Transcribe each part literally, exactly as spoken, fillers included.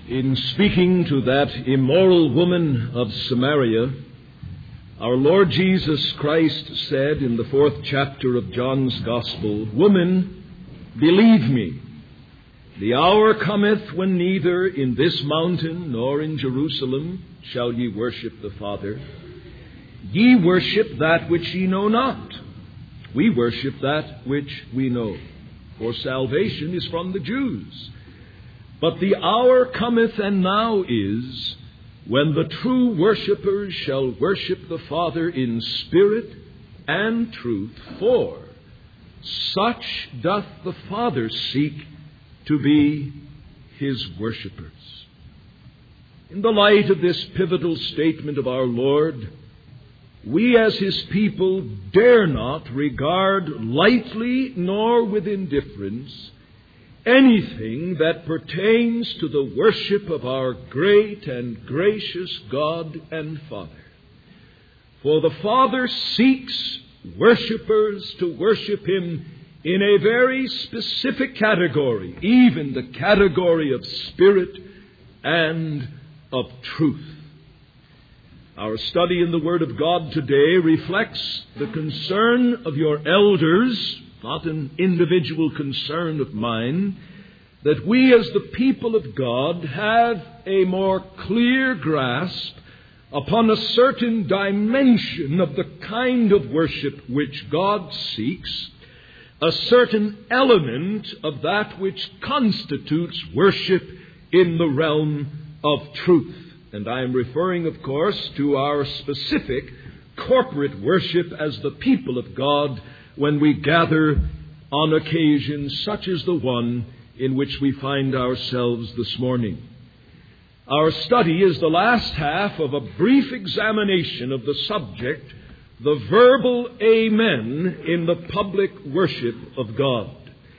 In speaking to that immoral woman of Samaria, our Lord Jesus Christ said in the fourth chapter of John's Gospel, "Woman, believe me, the hour cometh when neither in this mountain nor in Jerusalem shall ye worship the Father. Ye worship that which ye know not. We worship that which we know. For salvation is from the Jews. But the hour cometh, and now is, when the true worshippers shall worship the Father in spirit and truth, for such doth the Father seek to be his worshippers." In the light of this pivotal statement of our Lord, we as his people dare not regard lightly nor with indifference anything that pertains to the worship of our great and gracious God and Father. For the Father seeks worshippers to worship him in a very specific category, even the category of spirit and of truth. Our study in the Word of God today reflects the concern of your elders, not an individual concern of mine, that we as the people of God have a more clear grasp upon a certain dimension of the kind of worship which God seeks, a certain element of that which constitutes worship in the realm of truth. And I am referring, of course, to our specific corporate worship as the people of God when we gather on occasions such as the one in which we find ourselves this morning. Our study is the last half of a brief examination of the subject, the verbal amen in the public worship of God.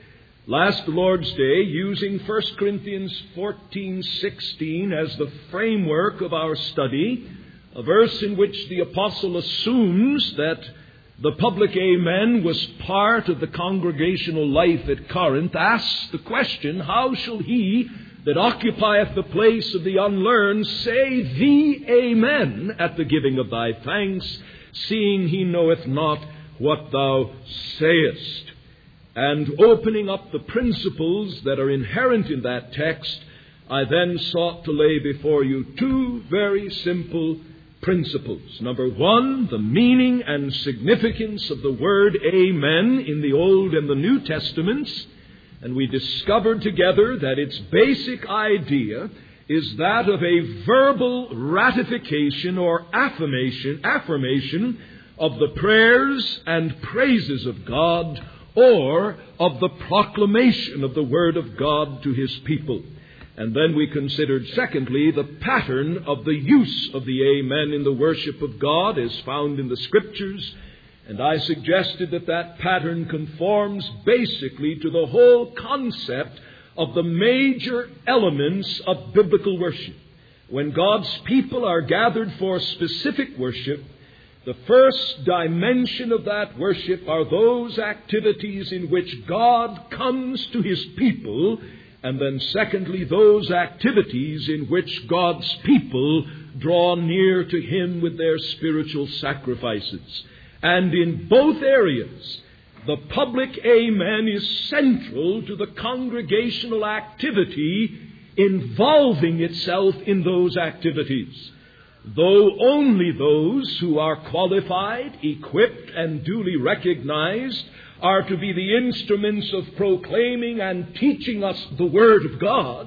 Last Lord's Day, using First Corinthians fourteen sixteen as the framework of our study, a verse in which the apostle assumes that the public amen was part of the congregational life at Corinth, asks the question, "How shall he that occupieth the place of the unlearned say the amen at the giving of thy thanks, seeing he knoweth not what thou sayest?" And opening up the principles that are inherent in that text, I then sought to lay before you two very simple principles. Number one, the meaning and significance of the word amen in the Old and the New Testaments. And we discovered together that its basic idea is that of a verbal ratification or affirmation, affirmation of the prayers and praises of God, or of the proclamation of the Word of God to his people. And then we considered, secondly, the pattern of the use of the amen in the worship of God as found in the Scriptures. And I suggested that that pattern conforms basically to the whole concept of the major elements of biblical worship. When God's people are gathered for specific worship, the first dimension of that worship are those activities in which God comes to his people, and then secondly, those activities in which God's people draw near to him with their spiritual sacrifices. And in both areas, the public amen is central to the congregational activity involving itself in those activities. Though only those who are qualified, equipped, and duly recognized are to be the instruments of proclaiming and teaching us the Word of God,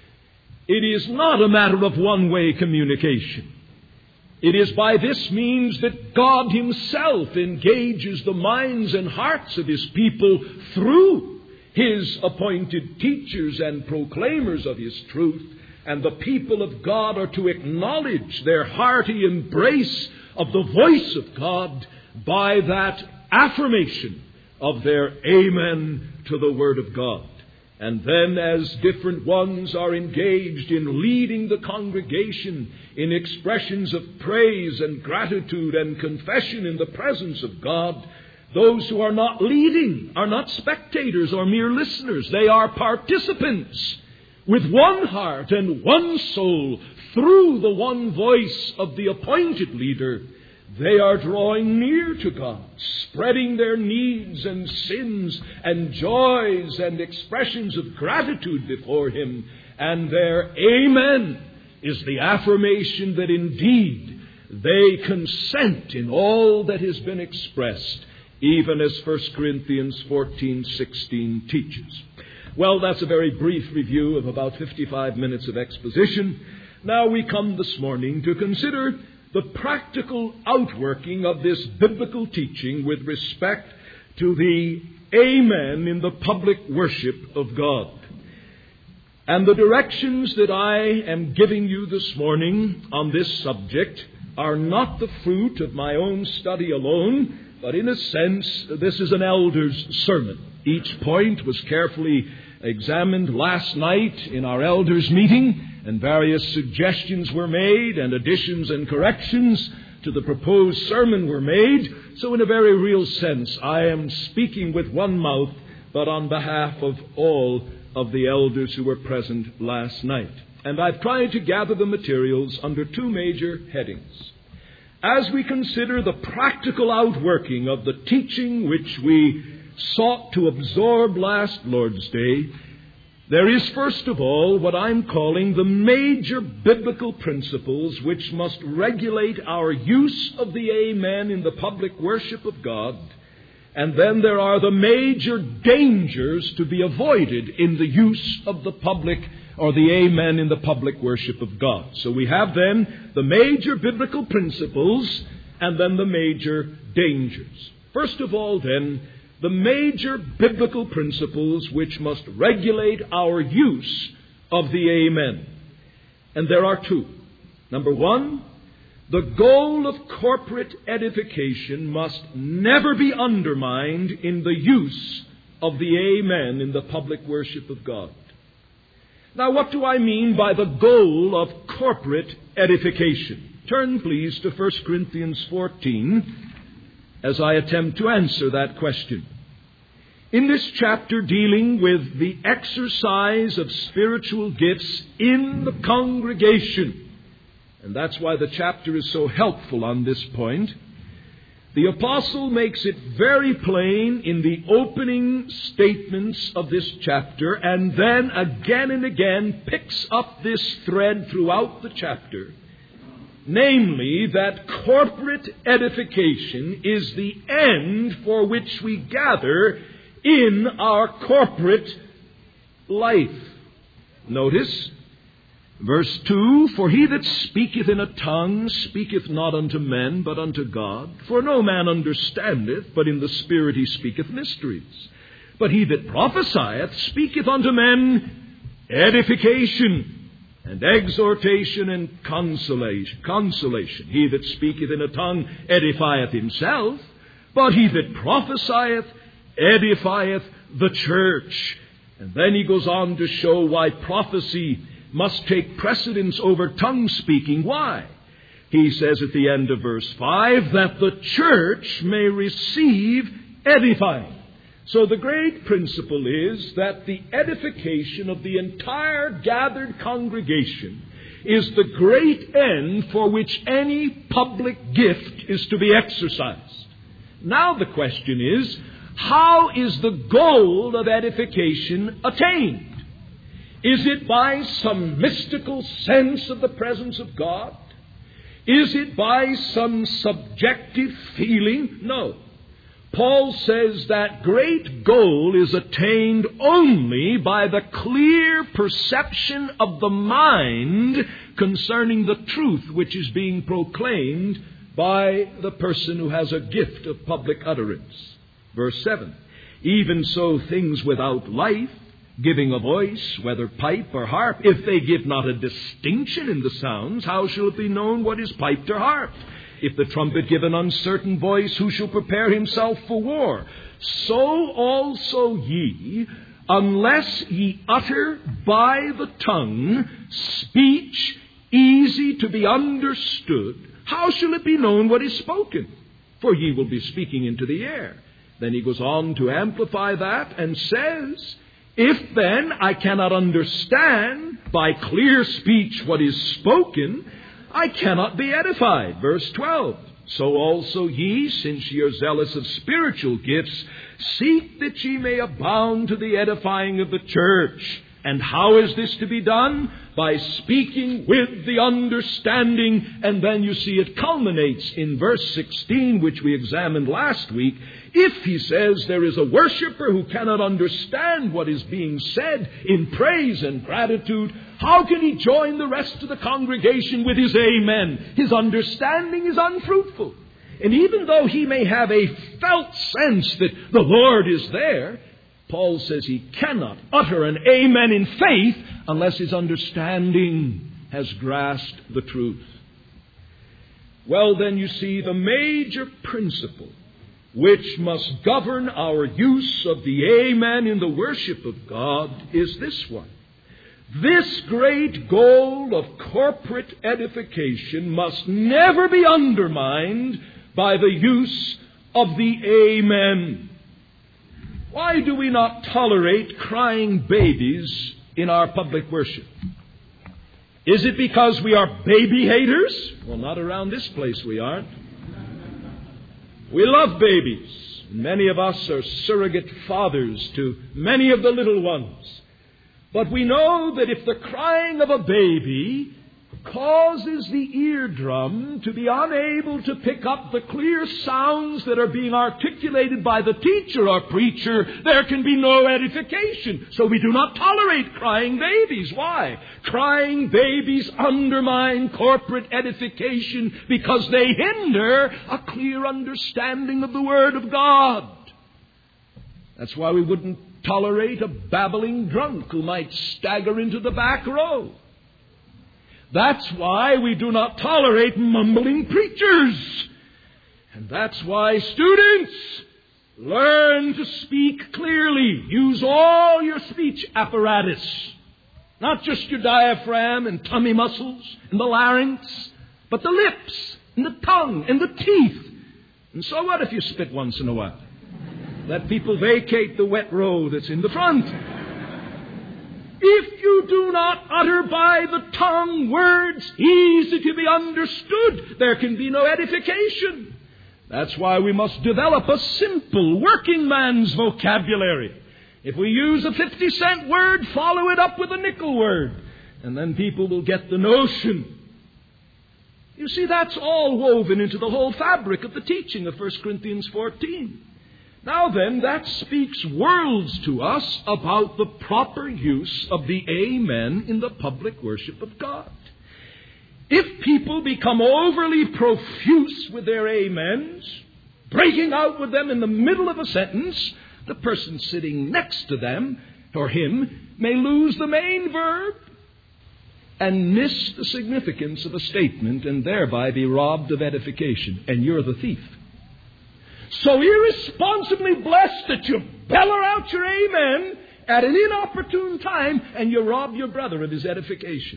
it is not a matter of one-way communication. It is by this means that God himself engages the minds and hearts of his people through his appointed teachers and proclaimers of his truth. And the people of God are to acknowledge their hearty embrace of the voice of God by that affirmation of their amen to the Word of God. And then as different ones are engaged in leading the congregation in expressions of praise and gratitude and confession in the presence of God, those who are not leading are not spectators or mere listeners. They are participants. with one heart and one soul, through the one voice of the appointed leader, they are drawing near to God, spreading their needs and sins and joys and expressions of gratitude before Him. And their amen is the affirmation that indeed they consent in all that has been expressed, even as First Corinthians fourteen sixteen teaches. Well, that's a very brief review of about fifty-five minutes of exposition. Now we come this morning to consider the practical outworking of this biblical teaching with respect to the amen in the public worship of God. And the directions that I am giving you this morning on this subject are not the fruit of my own study alone, but in a sense, this is an elder's sermon. Each point was carefully examined last night in our elders' meeting, and various suggestions were made, and additions and corrections to the proposed sermon were made. So in a very real sense, I am speaking with one mouth, but on behalf of all of the elders who were present last night. And I've tried to gather the materials under two major headings. As we consider the practical outworking of the teaching which we sought to absorb last Lord's Day, there is first of all what I'm calling the major biblical principles which must regulate our use of the amen in the public worship of God. And then there are the major dangers to be avoided in the use of the public or the amen in the public worship of God. So we have then the major biblical principles and then the major dangers. First of all then, the major biblical principles which must regulate our use of the amen. And there are two. Number one, the goal of corporate edification must never be undermined in the use of the amen in the public worship of God. Now, what do I mean by the goal of corporate edification? Turn, please, to First Corinthians fourteen as I attempt to answer that question. In this chapter dealing with the exercise of spiritual gifts in the congregation, and that's why the chapter is so helpful on this point, the apostle makes it very plain in the opening statements of this chapter, and then again and again picks up this thread throughout the chapter, namely that corporate edification is the end for which we gather in our corporate life. Notice verse two, for he that speaketh in a tongue speaketh not unto men, but unto God. For no man understandeth, but in the Spirit he speaketh mysteries. But he that prophesieth speaketh unto men edification and exhortation and consolation. Consolation. He that speaketh in a tongue edifieth himself, but he that prophesieth edifieth the church. And then he goes on to show why prophecy must take precedence over tongue speaking. Why? He says at the end of verse five, that the church may receive edifying. So the great principle is that the edification of the entire gathered congregation is the great end for which any public gift is to be exercised. Now the question is, how is the goal of edification attained? Is it by some mystical sense of the presence of God? Is it by some subjective feeling? No. Paul says that great goal is attained only by the clear perception of the mind concerning the truth which is being proclaimed by the person who has a gift of public utterance. Verse seven, even so things without life, giving a voice, whether pipe or harp, if they give not a distinction in the sounds, how shall it be known what is piped or harped? If the trumpet give an uncertain voice, who shall prepare himself for war? So also ye, unless ye utter by the tongue speech easy to be understood, how shall it be known what is spoken? For ye will be speaking into the air. Then he goes on to amplify that and says, If then I cannot understand by clear speech what is spoken, I cannot be edified. Verse twelve. So also ye, since ye are zealous of spiritual gifts, seek that ye may abound to the edifying of the church. And how is this to be done? By speaking with the understanding. And then you see it culminates in verse sixteen, which we examined last week. If, he says, there is a worshiper who cannot understand what is being said in praise and gratitude, how can he join the rest of the congregation with his amen? His understanding is unfruitful. And even though he may have a felt sense that the Lord is there, Paul says he cannot utter an amen in faith unless his understanding has grasped the truth. Well, then you see the major principle which must govern our use of the amen in the worship of God is this one. This great goal of corporate edification must never be undermined by the use of the amen. Why do we not tolerate crying babies in our public worship? Is it because we are baby haters? Well, not around this place we aren't. We love babies. Many of us are surrogate fathers to many of the little ones. But we know that if the crying of a baby causes the eardrum to be unable to pick up the clear sounds that are being articulated by the teacher or preacher, there can be no edification. So we do not tolerate crying babies. Why? Crying babies undermine corporate edification because they hinder a clear understanding of the Word of God. That's why we wouldn't tolerate a babbling drunk who might stagger into the back row. That's why we do not tolerate mumbling preachers. And that's why, students, learn to speak clearly. Use all your speech apparatus. Not just your diaphragm and tummy muscles and the larynx, but the lips and the tongue and the teeth. And so what if you spit once in a while? Let people vacate the wet row that's in the front. If you do not utter by the tongue words easy to be understood, there can be no edification. That's why we must develop a simple working man's vocabulary. If we use a fifty cent word, follow it up with a nickel word, and then people will get the notion. You see, that's all woven into the whole fabric of the teaching of First Corinthians fourteen. Now then, that speaks worlds to us about the proper use of the amen in the public worship of God. If people become overly profuse with their amens, breaking out with them in the middle of a sentence, the person sitting next to them or him may lose the main verb and miss the significance of a statement and thereby be robbed of edification. And you're the thief. So irresponsibly blessed that you bellow out your amen at an inopportune time and you rob your brother of his edification.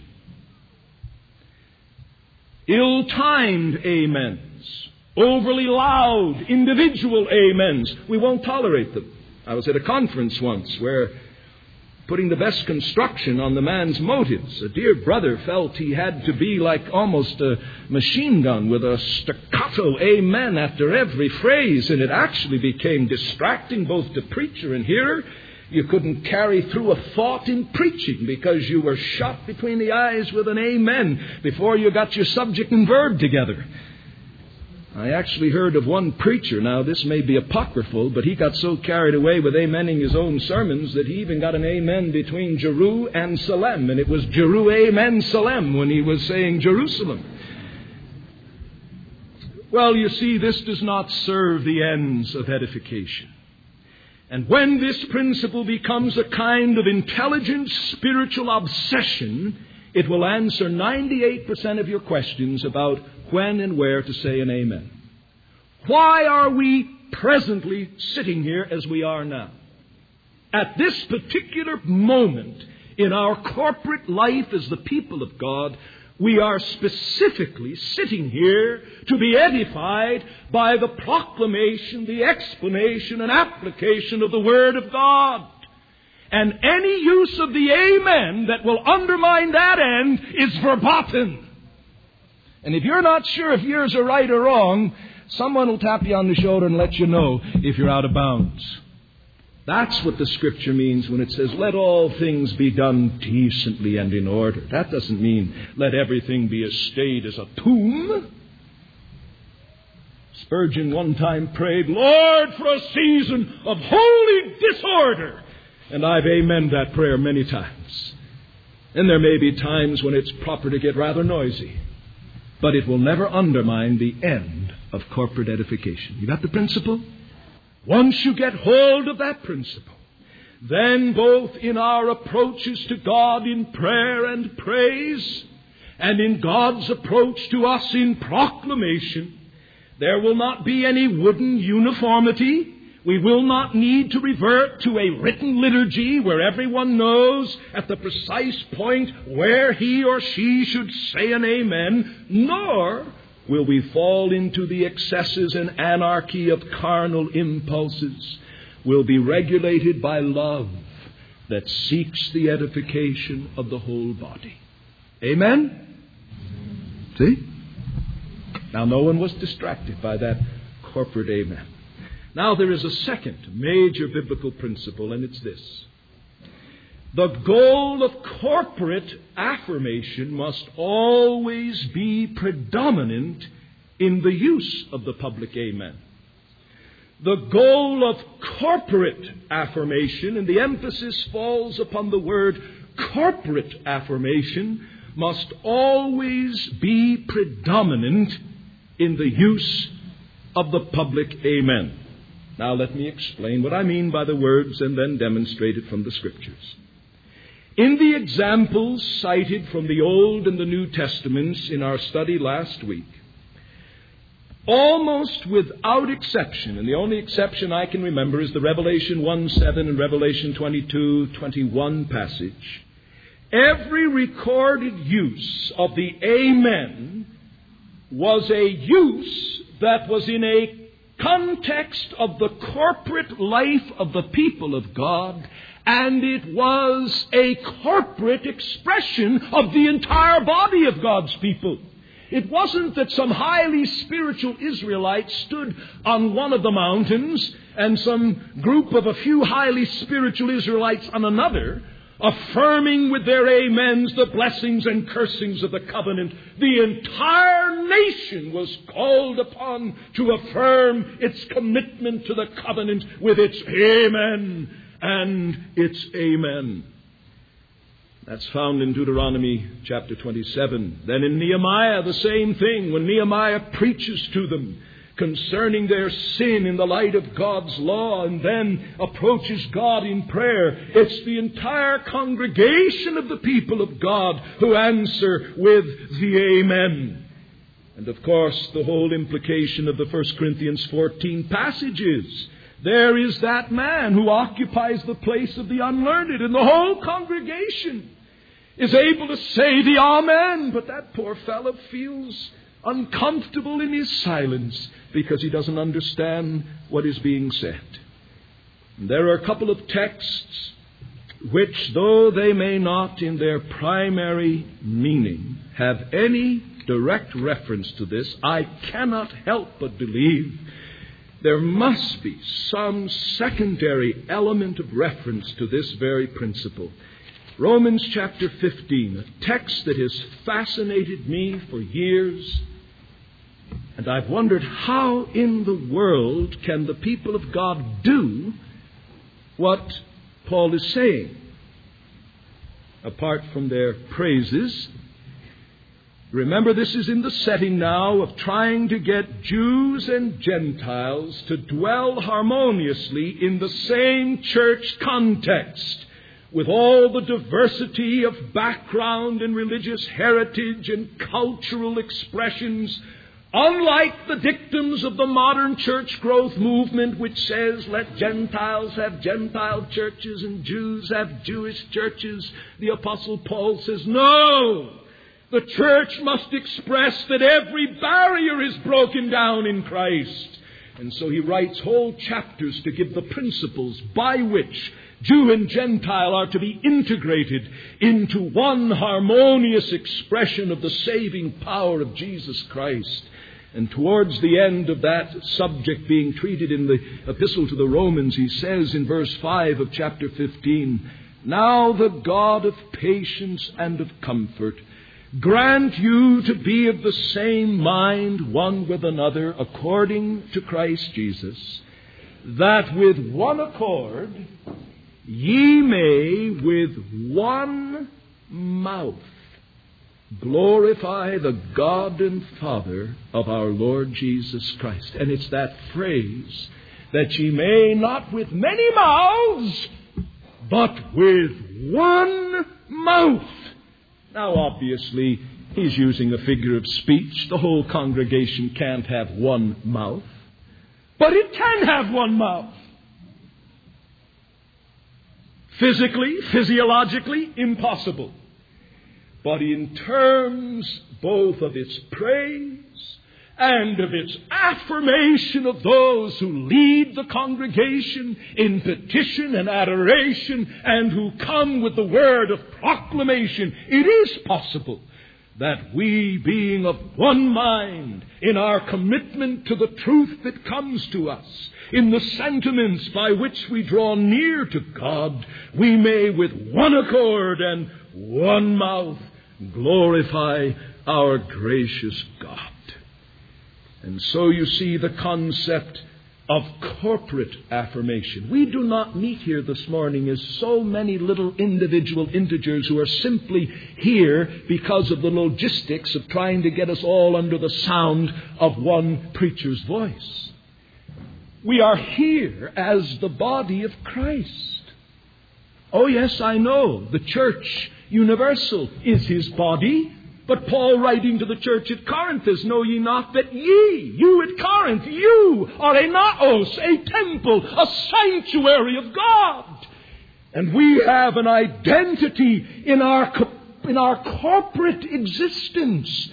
Ill-timed amens, overly loud individual amens, we won't tolerate them. I was at a conference once where, putting the best construction on the man's motives, a dear brother felt he had to be like almost a machine gun with a staccato amen after every phrase, and it actually became distracting both to preacher and hearer. You couldn't carry through a thought in preaching because you were shot between the eyes with an amen before you got your subject and verb together. I actually heard of one preacher, now this may be apocryphal, but he got so carried away with amening his own sermons that he even got an amen between Jeru and Salem, and it was Jeru amen Salem when he was saying Jerusalem. Well, you see, this does not serve the ends of edification. And when this principle becomes a kind of intelligent spiritual obsession, it will answer ninety-eight percent of your questions about when and where to say an amen. Why are we presently sitting here as we are now? At this particular moment in our corporate life as the people of God, we are specifically sitting here to be edified by the proclamation, the explanation, and application of the Word of God. And any use of the amen that will undermine that end is verboten. And if you're not sure if yours are right or wrong, someone will tap you on the shoulder and let you know if you're out of bounds. That's what the Scripture means when it says, let all things be done decently and in order. That doesn't mean let everything be as staid as a tomb. Spurgeon one time prayed, Lord, for a season of holy disorder. And I've amened that prayer many times. And there may be times when it's proper to get rather noisy. But it will never undermine the end of corporate edification. You got the principle? Once you get hold of that principle, then both in our approaches to God in prayer and praise, and in God's approach to us in proclamation, there will not be any wooden uniformity. We will not need to revert to a written liturgy where everyone knows at the precise point where he or she should say an amen, nor will we fall into the excesses and anarchy of carnal impulses. We'll be regulated by love that seeks the edification of the whole body. Amen? See? Now, no one was distracted by that corporate amen. Now, there is a second major biblical principle, and it's this. The goal of corporate affirmation must always be predominant in the use of the public amen. The goal of corporate affirmation, and the emphasis falls upon the word corporate affirmation, must always be predominant in the use of the public amen. Now let me explain what I mean by the words and then demonstrate it from the Scriptures. In the examples cited from the Old and the New Testaments in our study last week, almost without exception, and the only exception I can remember is the Revelation one seven and Revelation twenty-two twenty-one passage, every recorded use of the amen was a use that was in a context of the corporate life of the people of God, and it was a corporate expression of the entire body of God's people. It wasn't that some highly spiritual Israelites stood on one of the mountains and some group of a few highly spiritual Israelites on another, affirming with their amens the blessings and cursings of the covenant. The entire nation was called upon to affirm its commitment to the covenant with its amen and its amen. That's found in Deuteronomy chapter twenty-seven. Then in Nehemiah, the same thing. When Nehemiah preaches to them concerning their sin in the light of God's law and then approaches God in prayer, it's the entire congregation of the people of God who answer with the amen. And of course, the whole implication of the First Corinthians fourteen passages. There is that man who occupies the place of the unlearned, and the whole congregation is able to say the amen, but that poor fellow feels uncomfortable in his silence because he doesn't understand what is being said. And there are a couple of texts which, though they may not in their primary meaning have any direct reference to this, I cannot help but believe there must be some secondary element of reference to this very principle. Romans chapter fifteen, a text that has fascinated me for years. And I've wondered, how in the world can the people of God do what Paul is saying? Apart from their praises, remember, this is in the setting now of trying to get Jews and Gentiles to dwell harmoniously in the same church context, with all the diversity of background and religious heritage and cultural expressions, unlike the dictums of the modern church growth movement, which says, let Gentiles have Gentile churches and Jews have Jewish churches. The Apostle Paul says, no! The church must express that every barrier is broken down in Christ. And so he writes whole chapters to give the principles by which Jew and Gentile are to be integrated into one harmonious expression of the saving power of Jesus Christ. And towards the end of that subject being treated in the epistle to the Romans, he says in verse five of chapter fifteen, "Now the God of patience and of comfort grant you to be of the same mind one with another according to Christ Jesus, that with one accord ye may with one mouth glorify the God and Father of our Lord Jesus Christ." And it's that phrase, that ye may not with many mouths, but with one mouth. Now, obviously, he's using a figure of speech. The whole congregation can't have one mouth, but it can have one mouth. Physically, physiologically, impossible. But in terms both of its praise and of its affirmation of those who lead the congregation in petition and adoration and who come with the word of proclamation, it is possible that we, being of one mind in our commitment to the truth that comes to us, in the sentiments by which we draw near to God, we may with one accord and one mouth glorify our gracious God. And so you see the concept of corporate affirmation. We do not meet here this morning as so many little individual integers who are simply here because of the logistics of trying to get us all under the sound of one preacher's voice. We are here as the body of Christ. Oh yes, I know, the church universal is his body. But Paul, writing to the church at Corinth, says, "Know ye not that ye, you at Corinth, you are a naos, a temple, a sanctuary of God." And we have an identity in our, in our corporate existence.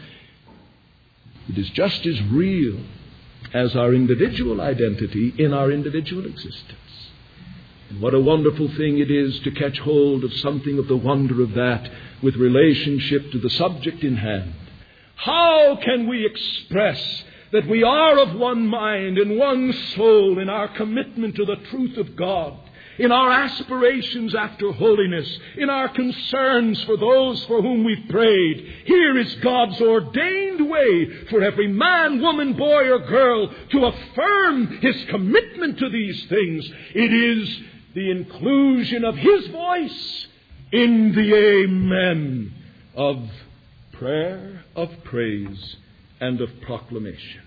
It is just as real as our individual identity in our individual existence. And what a wonderful thing it is to catch hold of something of the wonder of that with relationship to the subject in hand. How can we express that we are of one mind and one soul in our commitment to the truth of God, in our aspirations after holiness, in our concerns for those for whom we've prayed? Here is God's ordained way for every man, woman, boy, or girl to affirm his commitment to these things. It is the inclusion of his voice in the amen of prayer, of praise, and of proclamation.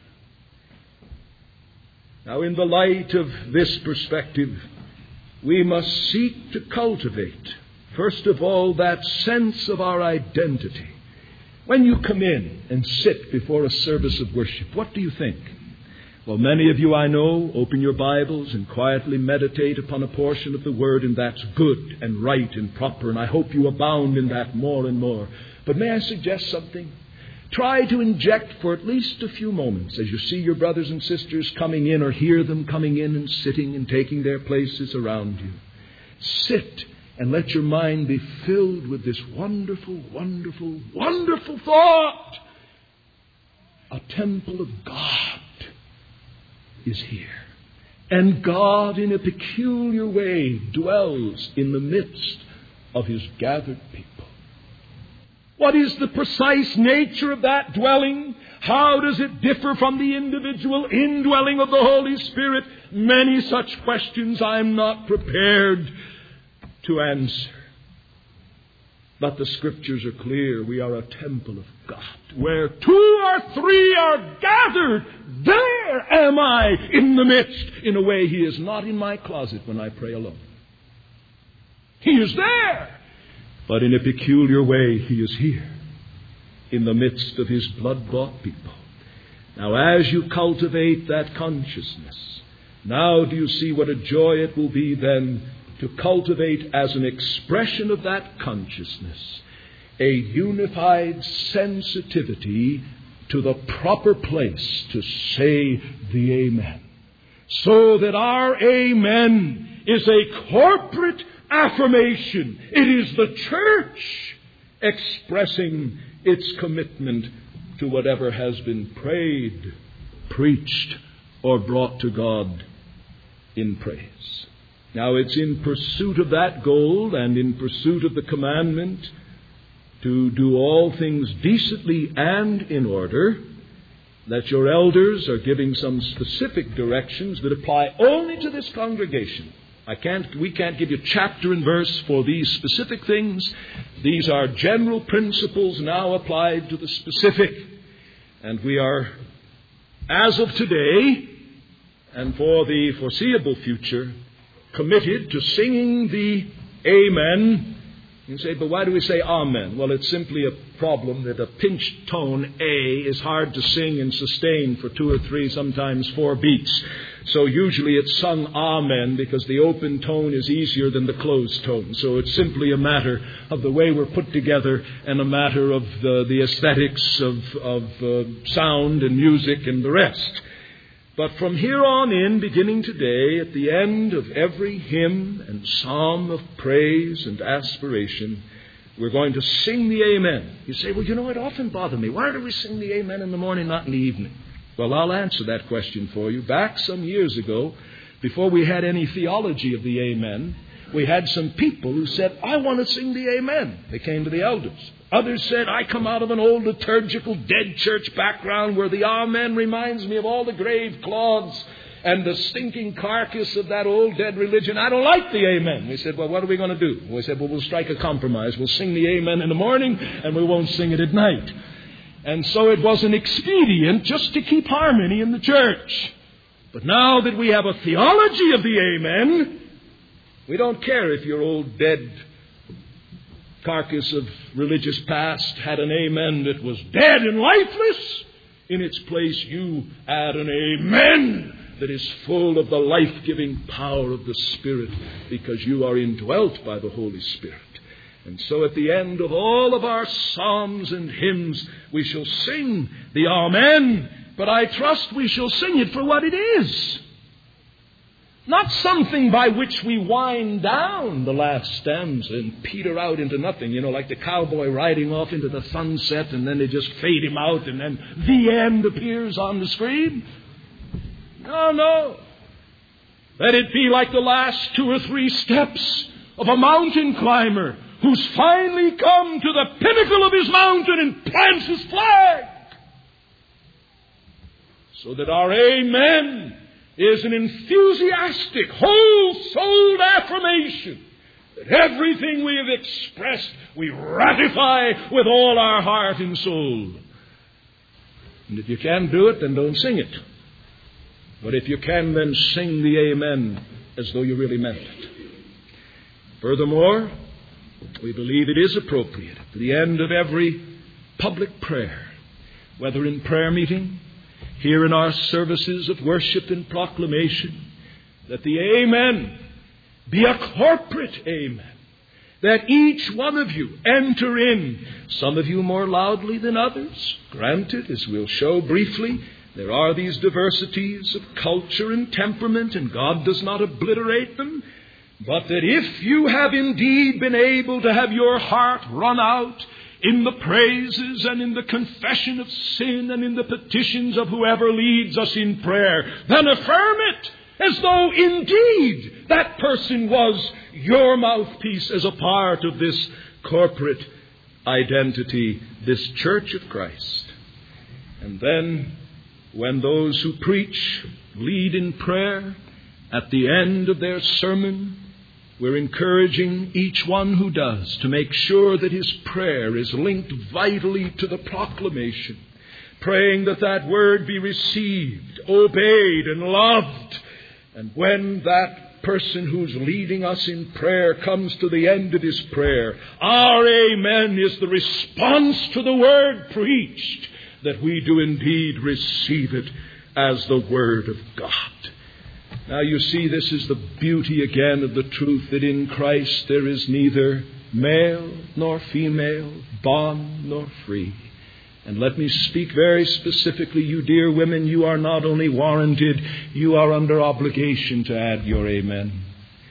Now, in the light of this perspective, we must seek to cultivate, first of all, that sense of our identity. When you come in and sit before a service of worship, what do you think? Well, many of you I know open your Bibles and quietly meditate upon a portion of the Word, and that's good and right and proper, and I hope you abound in that more and more. But may I suggest something? Try to inject for at least a few moments, as you see your brothers and sisters coming in or hear them coming in and sitting and taking their places around you. Sit and let your mind be filled with this wonderful, wonderful, wonderful thought. A temple of God is here. And God, in a peculiar way, dwells in the midst of his gathered people. What is the precise nature of that dwelling? How does it differ from the individual indwelling of the Holy Spirit? Many such questions I am not prepared to answer. But the Scriptures are clear. We are a temple of God. Where two or three are gathered, there am I in the midst. In a way, he is not in my closet when I pray alone. He is there. But in a peculiar way, he is here in the midst of his blood-bought people. Now, as you cultivate that consciousness, now do you see what a joy it will be then to cultivate as an expression of that consciousness a unified sensitivity to the proper place to say the amen. So that our amen is a corporate affirmation. It is the church expressing its commitment to whatever has been prayed, preached, or brought to God in praise. Now, it's in pursuit of that goal and in pursuit of the commandment to do all things decently and in order that your elders are giving some specific directions that apply only to this congregation. I can't, we can't give you chapter and verse for these specific things. These are general principles now applied to the specific. And we are, as of today, and for the foreseeable future, committed to singing the Amen. You say, but why do we say Amen? Well, it's simply a problem that a pinched tone, A, is hard to sing and sustain for two or three, sometimes four beats. So usually it's sung Amen because the open tone is easier than the closed tone. So it's simply a matter of the way we're put together and a matter of the, the aesthetics of, of uh, sound and music and the rest. But from here on in, beginning today, at the end of every hymn and psalm of praise and aspiration, we're going to sing the Amen. You say, well, you know, it often bothers me. Why do we sing the Amen in the morning, not in the evening? Well, I'll answer that question for you. Back some years ago, before we had any theology of the Amen, we had some people who said, I want to sing the Amen. They came to the elders. Others said, I come out of an old liturgical dead church background where the Amen reminds me of all the grave cloths and the stinking carcass of that old dead religion. I don't like the Amen. We said, well, what are we going to do? We said, well, we'll strike a compromise. We'll sing the Amen in the morning and we won't sing it at night. And so it was an expedient just to keep harmony in the church. But now that we have a theology of the Amen, we don't care if your old dead carcass of religious past had an Amen that was dead and lifeless. In its place, you add an Amen that is full of the life-giving power of the Spirit because you are indwelt by the Holy Spirit. And so at the end of all of our psalms and hymns, we shall sing the Amen, but I trust we shall sing it for what it is. Not something by which we wind down the last stanza and peter out into nothing, you know, like the cowboy riding off into the sunset and then they just fade him out and then the end appears on the screen. No, no. Let it be like the last two or three steps of a mountain climber who's finally come to the pinnacle of his mountain and plants his flag. So that our Amen is an enthusiastic, whole-souled affirmation that everything we have expressed, we ratify with all our heart and soul. And if you can't do it, then don't sing it. But if you can, then sing the Amen as though you really meant it. Furthermore, we believe it is appropriate at the end of every public prayer, whether in prayer meeting, here in our services of worship and proclamation, that the Amen be a corporate Amen. That each one of you enter in, some of you more loudly than others. Granted, as we'll show briefly, there are these diversities of culture and temperament, and God does not obliterate them. But that if you have indeed been able to have your heart run out in the praises and in the confession of sin and in the petitions of whoever leads us in prayer, then affirm it as though indeed that person was your mouthpiece as a part of this corporate identity, this church of Christ. And then when those who preach lead in prayer at the end of their sermon, we're encouraging each one who does to make sure that his prayer is linked vitally to the proclamation, praying that that word be received, obeyed, and loved. And when that person who's leading us in prayer comes to the end of his prayer, our Amen is the response to the word preached, that we do indeed receive it as the Word of God. Now you see, this is the beauty again of the truth that in Christ there is neither male nor female, bond nor free. And let me speak very specifically, you dear women, you are not only warranted, you are under obligation to add your Amen.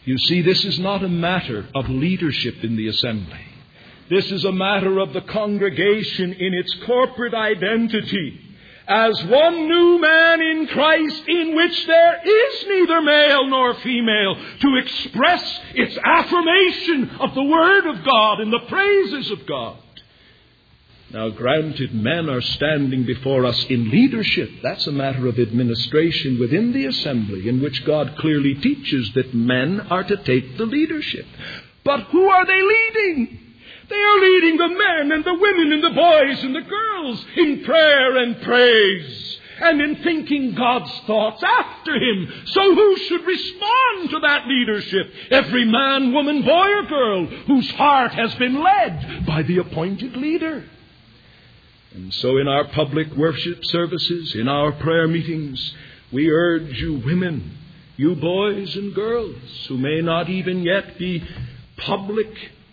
You see, this is not a matter of leadership in the assembly. This is a matter of the congregation in its corporate identity as one new man in Christ, in which there is neither male nor female, to express its affirmation of the Word of God and the praises of God. Now, granted, men are standing before us in leadership. That's a matter of administration within the assembly, in which God clearly teaches that men are to take the leadership. But who are they leading? They are leading the men and the women and the boys and the girls in prayer and praise and in thinking God's thoughts after Him. So who should respond to that leadership? Every man, woman, boy, or girl whose heart has been led by the appointed leader. And so in our public worship services, in our prayer meetings, we urge you women, you boys and girls who may not even yet be public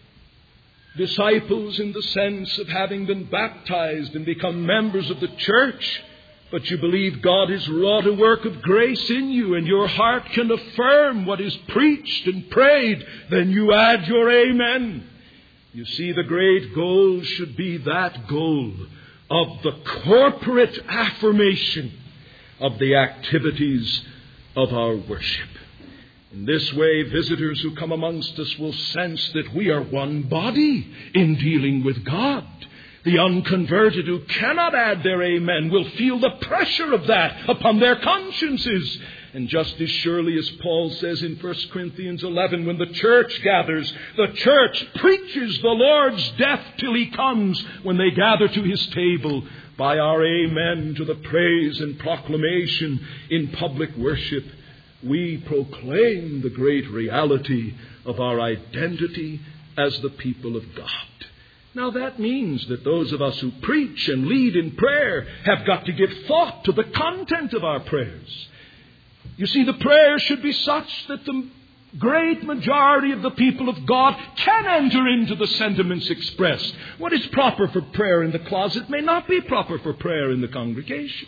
disciples in the sense of having been baptized and become members of the church, but you believe God has wrought a work of grace in you and your heart can affirm what is preached and prayed, then you add your amen. You see, the great goal should be that goal of the corporate affirmation of the activities of our worship. In this way, visitors who come amongst us will sense that we are one body in dealing with God. The unconverted who cannot add their amen will feel the pressure of that upon their consciences. And just as surely as Paul says in First Corinthians eleven, when the church gathers, the church preaches the Lord's death till He comes when they gather to His table. By our amen to the praise and proclamation in public worship, we proclaim the great reality of our identity as the people of God. Now that means that those of us who preach and lead in prayer have got to give thought to the content of our prayers. You see, the prayer should be such that the great majority of the people of God can enter into the sentiments expressed. What is proper for prayer in the closet may not be proper for prayer in the congregation.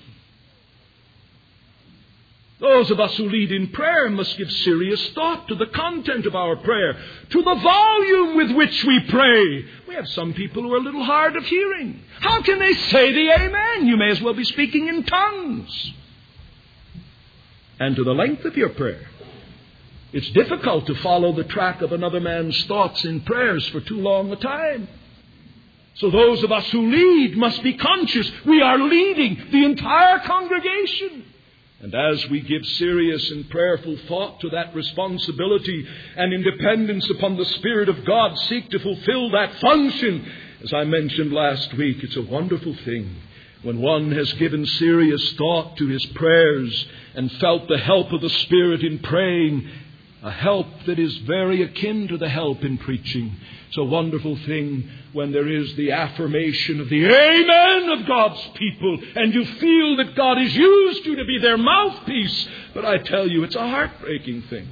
Those of us who lead in prayer must give serious thought to the content of our prayer, to the volume with which we pray. We have some people who are a little hard of hearing. How can they say the amen? You may as well be speaking in tongues. And to the length of your prayer. It's difficult to follow the track of another man's thoughts in prayers for too long a time. So those of us who lead must be conscious we are leading the entire congregation. And as we give serious and prayerful thought to that responsibility and in dependence upon the Spirit of God seek to fulfill that function, as I mentioned last week, it's a wonderful thing when one has given serious thought to his prayers and felt the help of the Spirit in praying, a help that is very akin to the help in preaching. It's a wonderful thing when there is the affirmation of the amen of God's people and you feel that God has used you to be their mouthpiece. But I tell you, it's a heartbreaking thing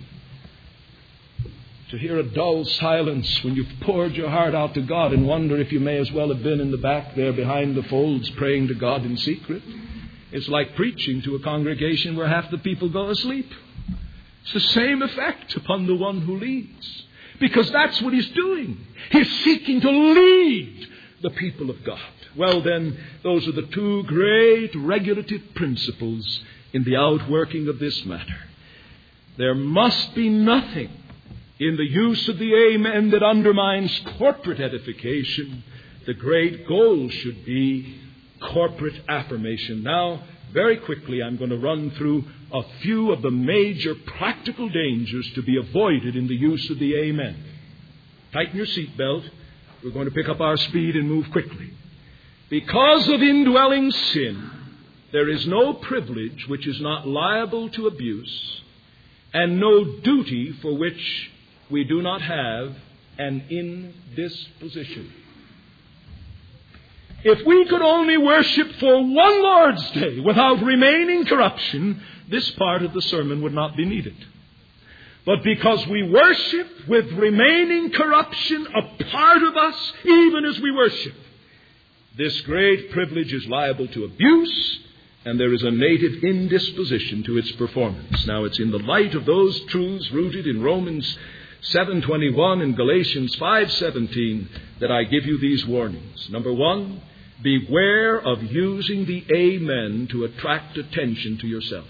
to hear a dull silence when you've poured your heart out to God and wonder if you may as well have been in the back there behind the folds praying to God in secret. It's like preaching to a congregation where half the people go asleep. It's the same effect upon the one who leads. Because that's what he's doing. He's seeking to lead the people of God. Well then, those are the two great regulative principles in the outworking of this matter. There must be nothing in the use of the amen that undermines corporate edification. The great goal should be corporate affirmation. Now, very quickly, I'm going to run through a few of the major practical dangers to be avoided in the use of the amen. Tighten your seatbelt. We're going to pick up our speed and move quickly. Because of indwelling sin, there is no privilege which is not liable to abuse, and no duty for which we do not have an indisposition. If we could only worship for one Lord's Day without remaining corruption, this part of the sermon would not be needed. But because we worship with remaining corruption a part of us, even as we worship, this great privilege is liable to abuse and there is a native indisposition to its performance. Now, it's in the light of those truths rooted in Romans seven twenty-one and Galatians five seventeen that I give you these warnings. Number one, beware of using the amen to attract attention to yourself.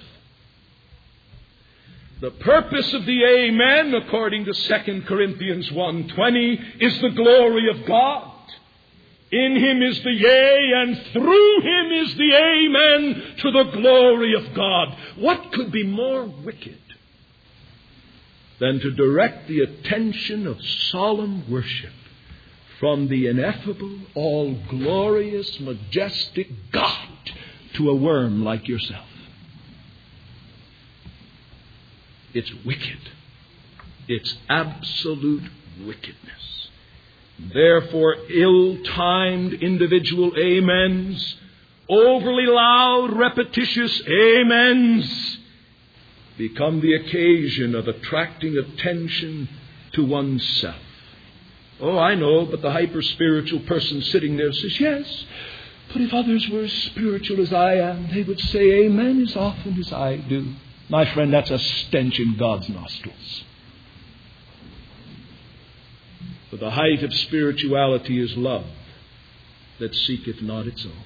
The purpose of the amen, according to Second Corinthians one twenty, is the glory of God. In him is the yea, and through him is the amen to the glory of God. What could be more wicked than to direct the attention of solemn worship from the ineffable, all-glorious, majestic God to a worm like yourself? It's wicked. It's absolute wickedness. Therefore, ill-timed individual amens, overly loud, repetitious amens, become the occasion of attracting attention to oneself. Oh, I know, but the hyper-spiritual person sitting there says, yes, but if others were as spiritual as I am, they would say amen as often as I do. My friend, that's a stench in God's nostrils. For the height of spirituality is love that seeketh not its own.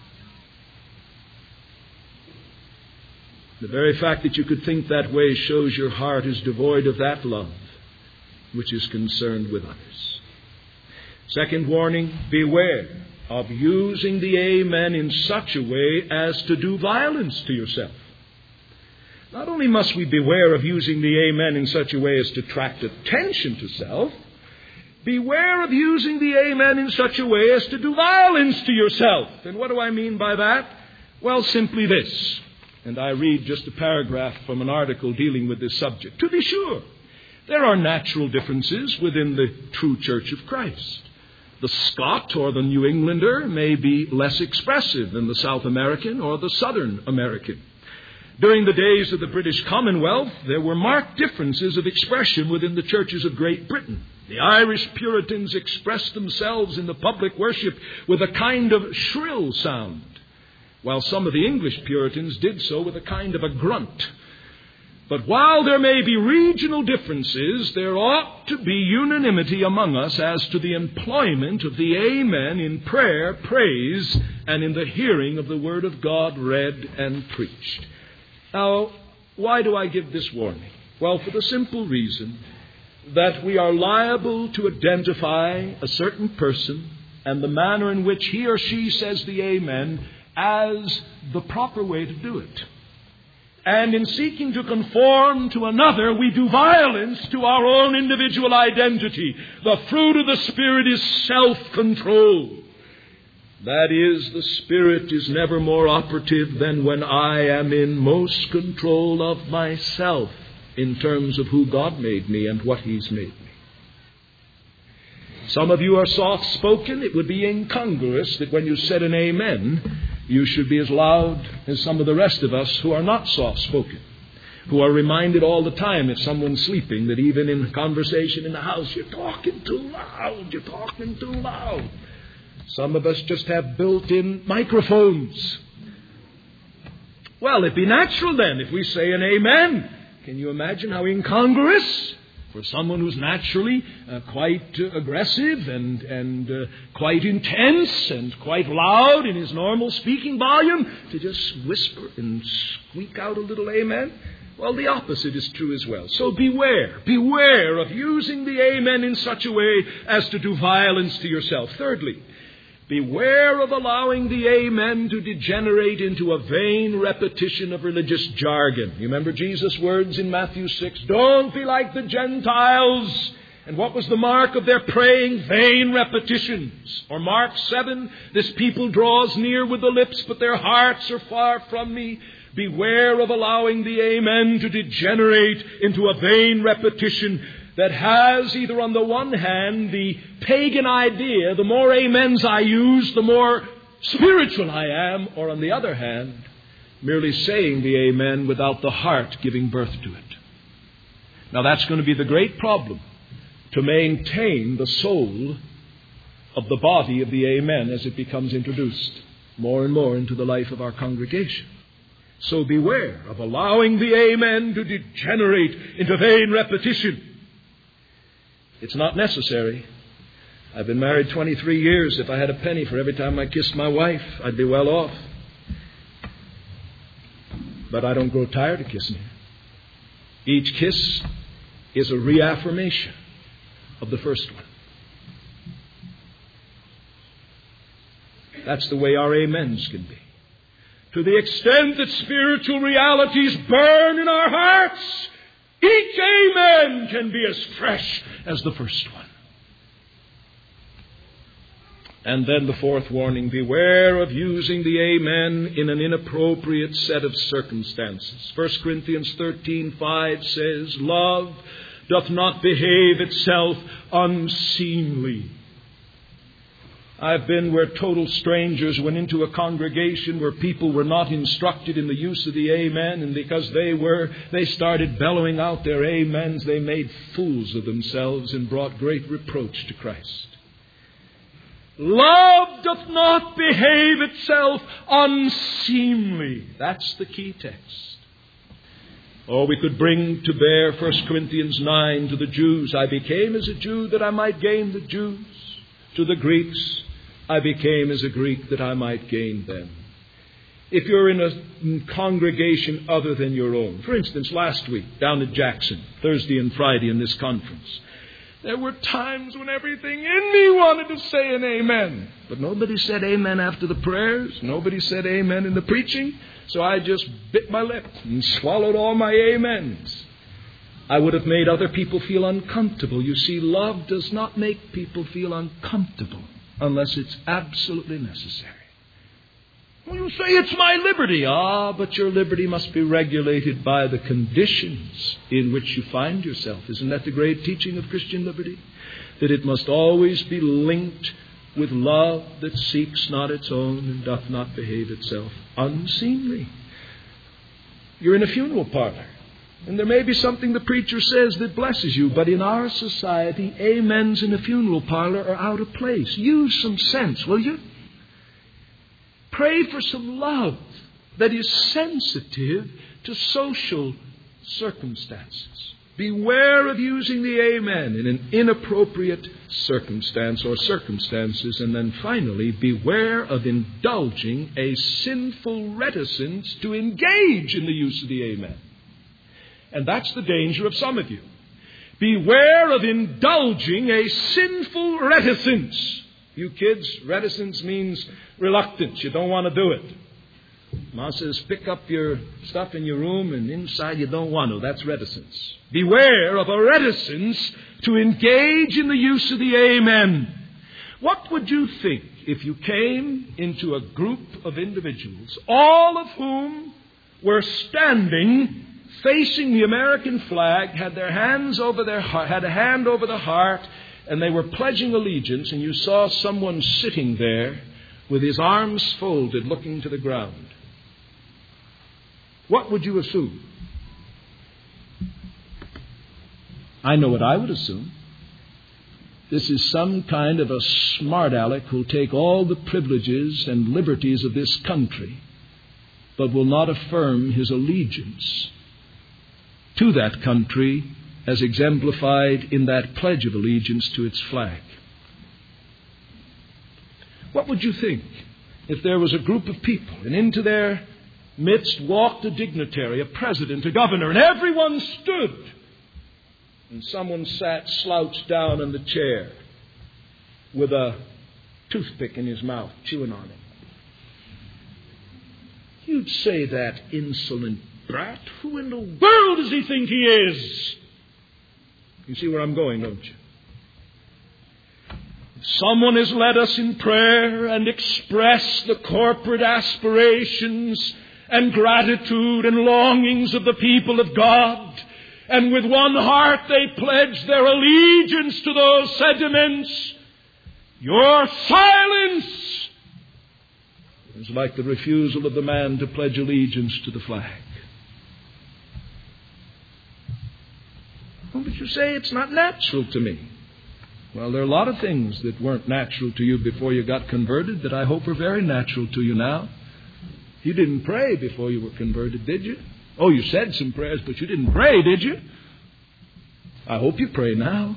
The very fact that you could think that way shows your heart is devoid of that love which is concerned with others. Second warning, beware of using the amen in such a way as to do violence to yourself. Not only must we beware of using the amen in such a way as to attract attention to self, beware of using the amen in such a way as to do violence to yourself. And what do I mean by that? Well, simply this. And I read just a paragraph from an article dealing with this subject. To be sure, there are natural differences within the true Church of Christ. The Scot or the New Englander may be less expressive than the South American or the Southern American. During the days of the British Commonwealth, there were marked differences of expression within the churches of Great Britain. The Irish Puritans expressed themselves in the public worship with a kind of shrill sound, while some of the English Puritans did so with a kind of a grunt. But while there may be regional differences, there ought to be unanimity among us as to the employment of the amen in prayer, praise, and in the hearing of the Word of God read and preached. Now, why do I give this warning? Well, for the simple reason that we are liable to identify a certain person and the manner in which he or she says the amen as the proper way to do it. And in seeking to conform to another, we do violence to our own individual identity. The fruit of the Spirit is self-control. That is, the Spirit is never more operative than when I am in most control of myself in terms of who God made me and what He's made me. Some of you are soft-spoken. It would be incongruous that when you said an amen, you should be as loud as some of the rest of us who are not soft-spoken, who are reminded all the time if someone's sleeping that even in conversation in the house, you're talking too loud, you're talking too loud. Some of us just have built-in microphones. Well, it'd be natural then if we say an amen. Can you imagine how incongruous for someone who's naturally uh, quite uh, aggressive and, and uh, quite intense and quite loud in his normal speaking volume to just whisper and squeak out a little amen? Well, the opposite is true as well. So beware, beware of using the amen in such a way as to do violence to yourself. Thirdly, beware of allowing the amen to degenerate into a vain repetition of religious jargon. You remember Jesus' words in Matthew six, don't be like the Gentiles. And what was the mark of their praying? Vain repetitions. Or Mark seven, this people draws near with the lips, but their hearts are far from me. Beware of allowing the amen to degenerate into a vain repetition that has either on the one hand the pagan idea, the more amens I use, the more spiritual I am, or on the other hand, merely saying the amen without the heart giving birth to it. Now that's going to be the great problem, to maintain the soul of the body of the amen as it becomes introduced. more and more into the life of our congregation. So beware of allowing the amen to degenerate into vain repetition. It's not necessary. I've been married twenty-three years. If I had a penny for every time I kissed my wife, I'd be well off. But I don't grow tired of kissing her. Each kiss is a reaffirmation of the first one. That's the way our amens can be. To the extent that spiritual realities burn in our hearts, each amen can be as fresh as the first one. And then the fourth warning, beware of using the amen in an inappropriate set of circumstances. First Corinthians thirteen five says, love doth not behave itself unseemly. I've been where total strangers went into a congregation where people were not instructed in the use of the amen, and because they were, they started bellowing out their amens. They made fools of themselves and brought great reproach to Christ. Love doth not behave itself unseemly. That's the key text. Or we could bring to bear First Corinthians nine to the Jews. I became as a Jew that I might gain the Jews. To the Greeks, I became as a Greek that I might gain them. If you're in a congregation other than your own, for instance, last week down at Jackson, Thursday and Friday in this conference, there were times when everything in me wanted to say an amen. But nobody said amen after the prayers. Nobody said amen in the preaching. So I just bit my lip and swallowed all my amens. I would have made other people feel uncomfortable. You see, love does not make people feel uncomfortable unless it's absolutely necessary. Well, you say it's my liberty. Ah, but your liberty must be regulated by the conditions in which you find yourself. Isn't that the great teaching of Christian liberty? That it must always be linked with love that seeks not its own and doth not behave itself unseemly. You're in a funeral parlor, and there may be something the preacher says that blesses you, but in our society, amens in a funeral parlor are out of place. Use some sense, will you? Pray for some love that is sensitive to social circumstances. Beware of using the amen in an inappropriate circumstance or circumstances. And then finally, beware of indulging a sinful reticence to engage in the use of the amen. And that's the danger of some of you. Beware of indulging a sinful reticence. You kids, reticence means reluctance. You don't want to do it. Ma says, pick up your stuff in your room, and inside you don't want to. That's reticence. Beware of a reticence to engage in the use of the amen. What would you think if you came into a group of individuals, all of whom were standing facing the American flag, had their hands over their heart, had a hand over the heart, and they were pledging allegiance, and you saw someone sitting there with his arms folded, looking to the ground? What would you assume? I know what I would assume. This is some kind of a smart aleck who'll take all the privileges and liberties of this country, but will not affirm his allegiance to that country as exemplified in that pledge of allegiance to its flag. What would you think if there was a group of people, and into their midst walked a dignitary, a president, a governor, and everyone stood, and someone sat slouched down in the chair with a toothpick in his mouth, chewing on it? You'd say, that insolent brat, who in the world does he think he is? You see where I'm going, don't you? Someone has led us in prayer and expressed the corporate aspirations and gratitude and longings of the people of God. And with one heart they pledge their allegiance to those sentiments. Your silence is like the refusal of the man to pledge allegiance to the flag. Well, but you say it's not natural to me. Well, there are a lot of things that weren't natural to you before you got converted that I hope are very natural to you now. You didn't pray before you were converted, did you? Oh, you said some prayers, but you didn't pray, did you? I hope you pray now.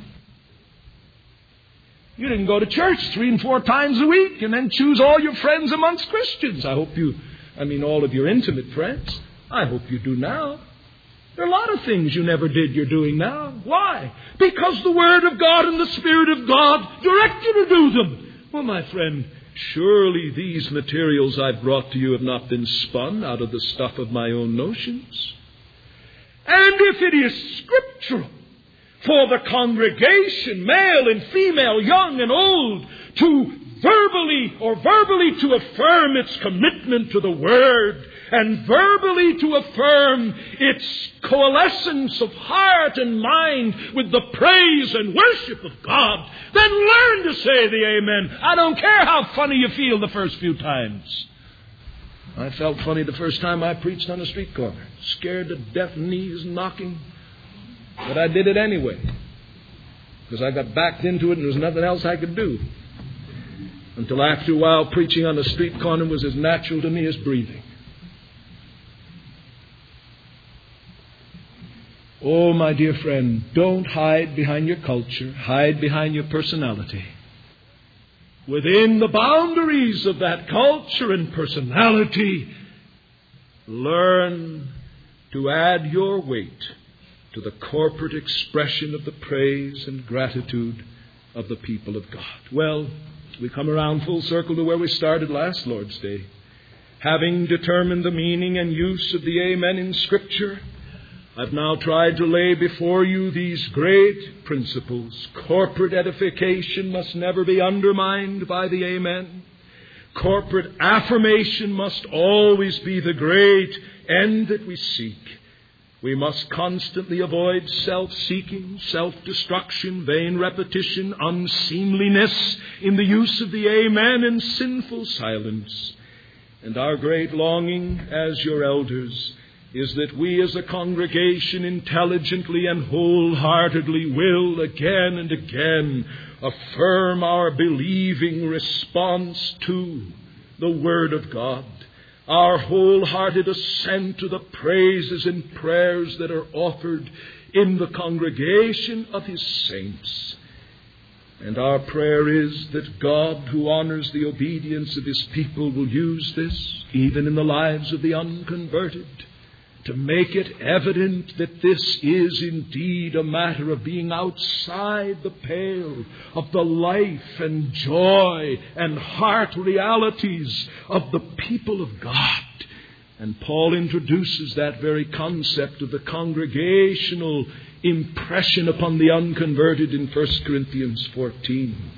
You didn't go to church three and four times a week and then choose all your friends amongst Christians. I hope you, I mean all of your intimate friends. I hope you do now. There are a lot of things you never did you're doing now. Why? Because the Word of God and the Spirit of God direct you to do them. Well, my friend, surely these materials I've brought to you have not been spun out of the stuff of my own notions. And if it is scriptural for the congregation, male and female, young and old, to verbally or verbally to affirm its commitment to the Word, and verbally to affirm its coalescence of heart and mind with the praise and worship of God, then learn to say the amen. I don't care how funny you feel the first few times. I felt funny the first time I preached on a street corner. Scared to death, knees knocking. But I did it anyway. Because I got backed into it and there was nothing else I could do. Until after a while, preaching on a street corner was as natural to me as breathing. Oh, my dear friend, don't hide behind your culture. Hide behind your personality. Within the boundaries of that culture and personality, learn to add your weight to the corporate expression of the praise and gratitude of the people of God. Well, we come around full circle to where we started last Lord's Day. Having determined the meaning and use of the amen in Scripture, I've now tried to lay before you these great principles. Corporate edification must never be undermined by the amen. Corporate affirmation must always be the great end that we seek. We must constantly avoid self-seeking, self-destruction, vain repetition, unseemliness in the use of the amen, and sinful silence. And our great longing as your elders is that we as a congregation intelligently and wholeheartedly will again and again affirm our believing response to the Word of God, our wholehearted assent to the praises and prayers that are offered in the congregation of His saints. And our prayer is that God, who honors the obedience of His people, will use this, even in the lives of the unconverted, to make it evident that this is indeed a matter of being outside the pale of the life and joy and heart realities of the people of God. And Paul introduces that very concept of the congregational impression upon the unconverted in First Corinthians fourteen.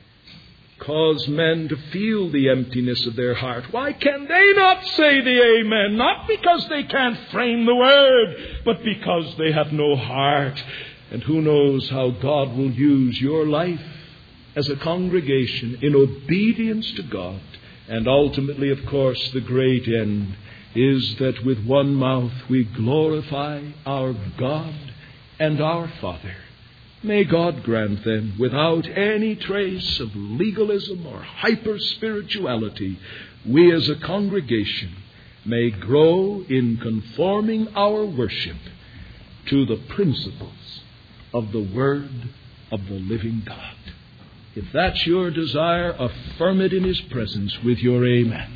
Cause men to feel the emptiness of their heart. Why can they not say the amen? Not because they can't frame the word, but because they have no heart. And who knows how God will use your life as a congregation in obedience to God. And ultimately, of course, the great end is that with one mouth we glorify our God and our Father. May God grant them, without any trace of legalism or hyper-spirituality, we as a congregation may grow in conforming our worship to the principles of the Word of the living God. If that's your desire, affirm it in His presence with your amen.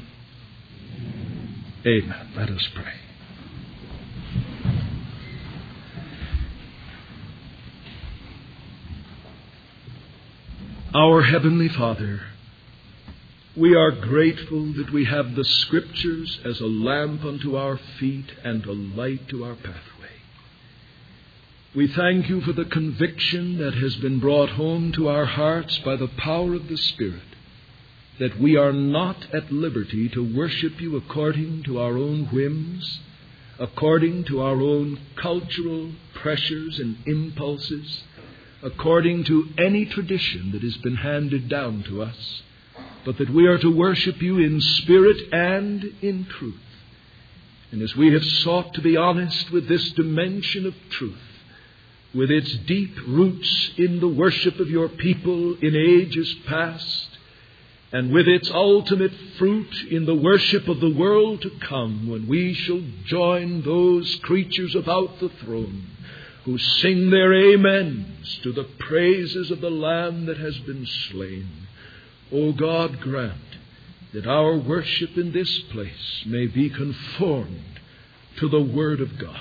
Amen. Let us pray. Our Heavenly Father, we are grateful that we have the Scriptures as a lamp unto our feet and a light to our pathway. We thank You for the conviction that has been brought home to our hearts by the power of the Spirit, that we are not at liberty to worship You according to our own whims, according to our own cultural pressures and impulses, according to any tradition that has been handed down to us, but that we are to worship You in spirit and in truth. And as we have sought to be honest with this dimension of truth, with its deep roots in the worship of your people in ages past, and with its ultimate fruit in the worship of the world to come, when we shall join those creatures about the throne who sing their amens to the praises of the Lamb that has been slain. O God, grant that our worship in this place may be conformed to the Word of God.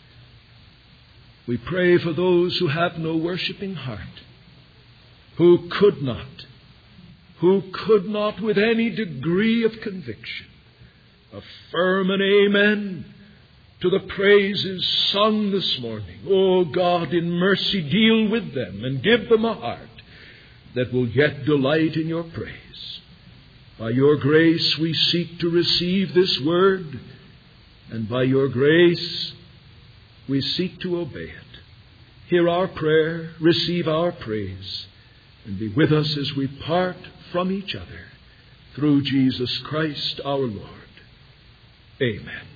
We pray for those who have no worshiping heart, who could not, who could not with any degree of conviction affirm an amen to the praises sung this morning. O God, in mercy, deal with them and give them a heart that will yet delight in your praise. By your grace we seek to receive this word, and by your grace we seek to obey it. Hear our prayer, receive our praise, and be with us as we part from each other, through Jesus Christ our Lord. Amen.